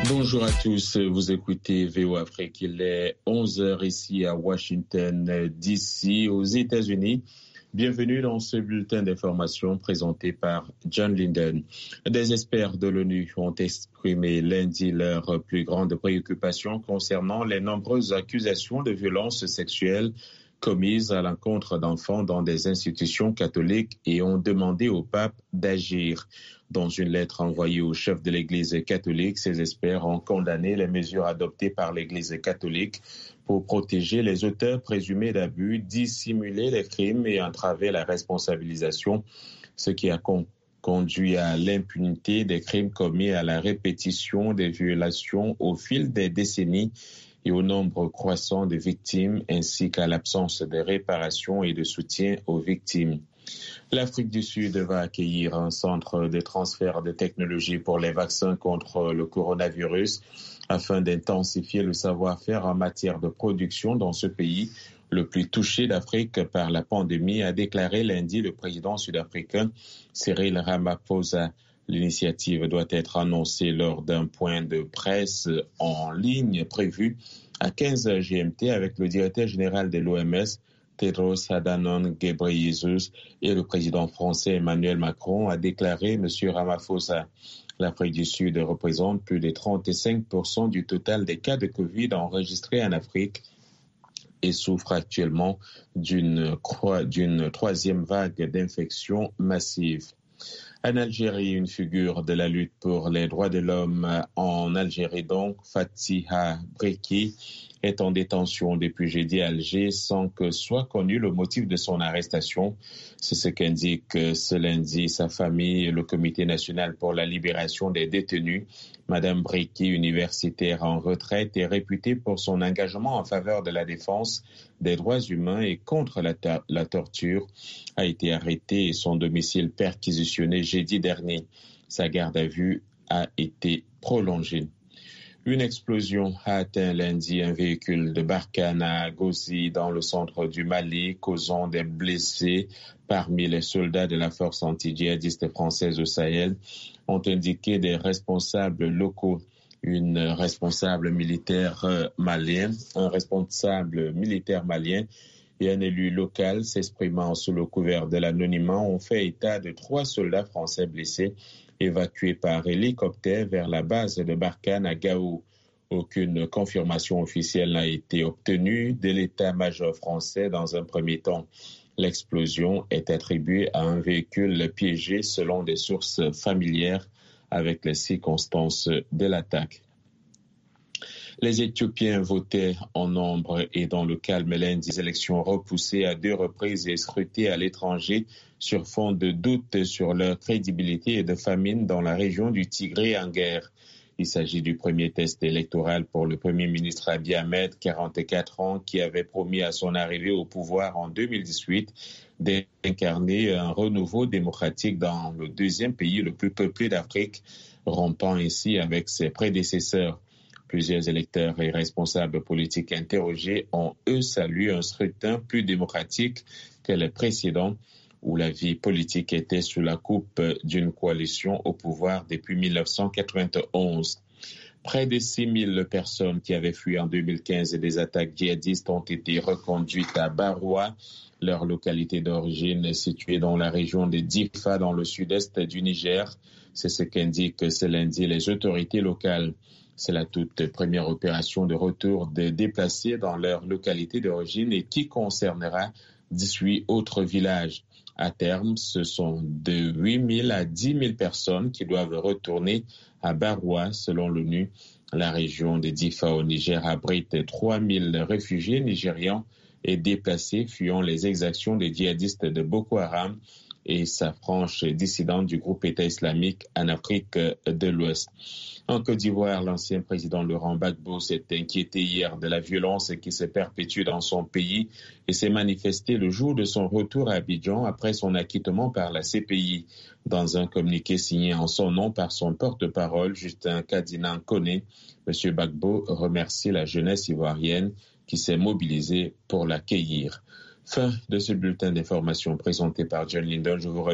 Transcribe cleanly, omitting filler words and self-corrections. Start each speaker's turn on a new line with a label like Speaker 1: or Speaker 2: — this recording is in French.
Speaker 1: Bonjour à tous, vous écoutez VOA Afrique, il est 11h ici à Washington DC aux États-Unis. Bienvenue dans ce bulletin d'information présenté par John Linden. Des experts de l'ONU ont exprimé lundi leur plus grande préoccupation concernant les nombreuses accusations de violences sexuelles commises à l'encontre d'enfants dans des institutions catholiques et ont demandé au pape d'agir. Dans une lettre envoyée au chef de l'Église catholique, ces experts ont condamné les mesures adoptées par l'Église catholique pour protéger les auteurs présumés d'abus, dissimuler les crimes et entraver la responsabilisation, ce qui a conduit à l'impunité des crimes commis, à la répétition des violations au fil des décennies et au nombre croissant de victimes, ainsi qu'à l'absence de réparation et de soutien aux victimes. L'Afrique du Sud va accueillir un centre de transfert de technologies pour les vaccins contre le coronavirus afin d'intensifier le savoir-faire en matière de production dans ce pays, le plus touché d'Afrique par la pandémie, a déclaré lundi le président sud-africain Cyril Ramaphosa. L'initiative doit être annoncée lors d'un point de presse en ligne prévu à 15h GMT avec le directeur général de l'OMS, Tedros Adhanom Ghebreyesus, et le président français Emmanuel Macron, a déclaré M. Ramaphosa. L'Afrique du Sud représente plus de 35% du total des cas de Covid enregistrés en Afrique et souffre actuellement d'une troisième vague d'infections massives. En Algérie, une figure de la lutte pour les droits de l'homme en Algérie, donc Fatiha Breki, est en détention depuis jeudi à Alger sans que soit connu le motif de son arrestation. C'est ce qu'indique ce lundi sa famille et le Comité national pour la libération des détenus. Madame Breki, universitaire en retraite, est réputée pour son engagement en faveur de la défense des droits humains et contre la torture, a été arrêtée et son domicile perquisitionné jeudi dernier. Sa garde à vue a été prolongée. Une explosion a atteint lundi un véhicule de Barkhane à Gossi dans le centre du Mali, causant des blessés parmi les soldats de la force anti-djihadiste française au Sahel, ont indiqué des responsables locaux. Un responsable militaire malien et un élu local s'exprimant sous le couvert de l'anonymat ont fait état de 3 soldats français blessés évacués par hélicoptère vers la base de Barkhane à Gao. Aucune confirmation officielle n'a été obtenue de l'état-major français dans un premier temps. L'explosion est attribuée à un véhicule piégé selon des sources familières avec les circonstances de l'attaque. Les Éthiopiens votaient en nombre et dans le calme lundi, des élections repoussées à 2 reprises et scrutées à l'étranger sur fond de doutes sur leur crédibilité et de famine dans la région du Tigré en guerre. Il s'agit du premier test électoral pour le Premier ministre Abiy Ahmed, 44 ans, qui avait promis à son arrivée au pouvoir en 2018 d'incarner un renouveau démocratique dans le deuxième pays le plus peuplé d'Afrique, rompant ainsi avec ses prédécesseurs. Plusieurs électeurs et responsables politiques interrogés ont, eux, salué un scrutin plus démocratique que les précédents, où la vie politique était sous la coupe d'une coalition au pouvoir depuis 1991. Près de 6 000 personnes qui avaient fui en 2015 des attaques djihadistes ont été reconduites à Baroua, leur localité d'origine située dans la région de Difa, dans le sud-est du Niger. C'est ce qu'indiquent ce lundi les autorités locales. C'est la toute première opération de retour des déplacés dans leur localité d'origine et qui concernera 18 autres villages. À terme, ce sont de 8 000 à 10 000 personnes qui doivent retourner à Baroua, selon l'ONU. La région de Difa au Niger abrite 3 000 réfugiés nigérians et déplacés fuyant les exactions des djihadistes de Boko Haram et sa branche dissidente du groupe État islamique en Afrique de l'Ouest. En Côte d'Ivoire, l'ancien président Laurent Gbagbo s'est inquiété hier de la violence qui se perpétue dans son pays et s'est manifesté le jour de son retour à Abidjan après son acquittement par la CPI. Dans un communiqué signé en son nom par son porte-parole, Justin Kadinan Koné, M. Gbagbo remercie la jeunesse ivoirienne qui s'est mobilisée pour l'accueillir. Fin de ce bulletin d'information présenté par John Linden. Je vous